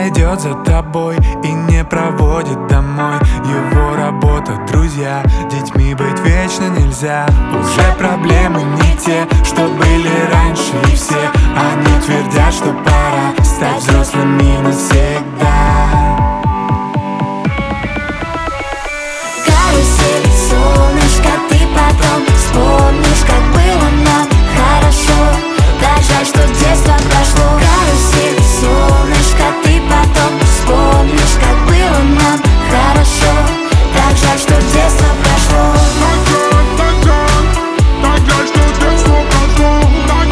идет за тобой и не проводит домой. Его работа, друзья, детьми быть вечно нельзя. Уже проблемы не те, что были раньше, и все они твердят, что пора стать взрослыми навсегда. Карусель, солнышко, ты потом вспомнишь, как было нам хорошо. Так жаль, что детство прошло. Карусель, солнышко, ты потом вспомнишь, как было нам хорошо. Так жаль, что детство прошло. Так жаль, что детство прошло.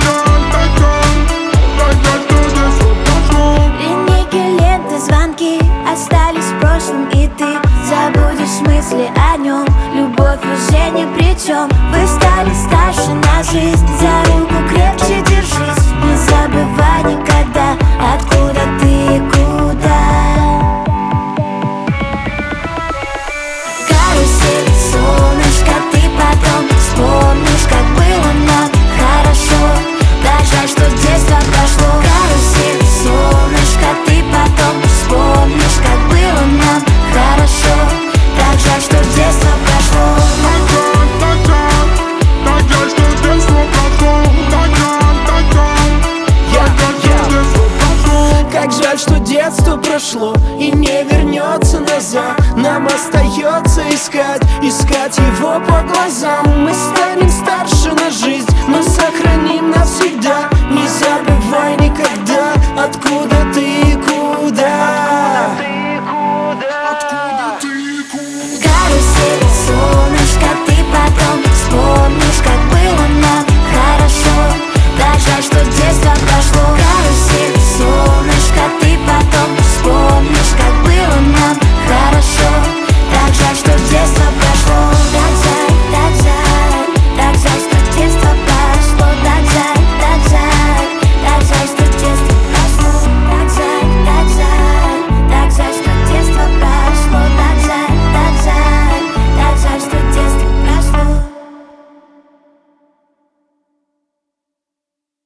Линейки, ленты, звонки остались в прошлом, и ты забудешь мысли о нем. Любовь уже ни при чем. Вы стали старше на жизнь. За руку крепче держись. Не забывай никогда, откуда ты и куда. Карусель, солнышко, ты потом вспомнишь, как было нам хорошо. Так жаль, что детство прошло. Карусель, солнышко, ты потом вспомнишь, как было нам хорошо. Так жаль, что детство прошло. Так жаль, что детство прошло. Как жаль, что детство прошло и не вернется назад. Нам остается искать его по глазам. Мы станем старше на жизнь, но сохраним навсегда. Не забывай никогда, откуда